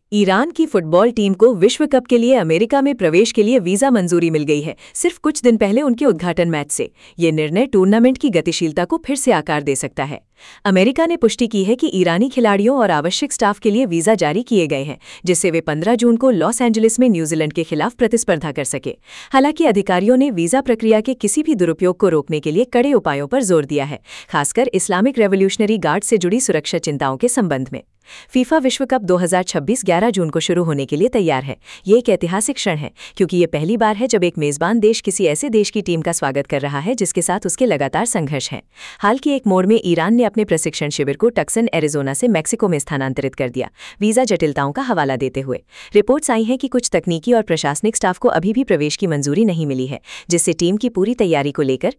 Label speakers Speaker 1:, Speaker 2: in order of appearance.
Speaker 1: Iran की football team को विश्व कप के लिए अमेरिका में प्रवेश के लिए वीजा मंजूरी मिल गई है, सिर्फ कुछ दिन पहले उनके उद्घाटन मैच से। ये निर्णय टूर्नामेंट की गतिशीलता को फिर से आकार दे सकता है। अमेरिका ने पुष्टि की है कि ईरानी खिलाड़ियों और आवश्यक स्टाफ के लिए वीजा जारी किए गए हैं, जिससे वे 15 जून को लॉस एंजलिस में न्यूजीलैंड के खिलाफ प्रतिस्पर्धा कर सके। हालांकि अधिकारियों ने वीजा प्रक्रिया के किसी भी दुरुपयोग को रोकने के लिए कड़े उपायों पर जोर दिया है, खासकर इस्लामिक रेवोल्यूशनरी गार्ड से जुड़ी सुरक्षा चिंताओं के संबंध में। फीफा विश्व कप 2026 11 जून को शुरू होने के लिए तैयार है। ये एक ऐतिहासिक क्षण है, क्योंकि ये पहली बार है जब एक मेजबान देश किसी ऐसे देश की टीम का स्वागत कर रहा है जिसके साथ उसके लगातार संघर्ष हैं। हाल के एक मोड़ में ईरान ने अपने प्रशिक्षण शिविर को टक्सन एरिजोना से मैक्सिको में स्थानांतरित कर दिया, वीजा जटिलताओं का हवाला देते हुए। रिपोर्ट्स आई हैं कि कुछ तकनीकी और प्रशासनिक स्टाफ को अभी भी प्रवेश की मंजूरी नहीं मिली है, जिससे टीम की पूरी तैयारी को लेकर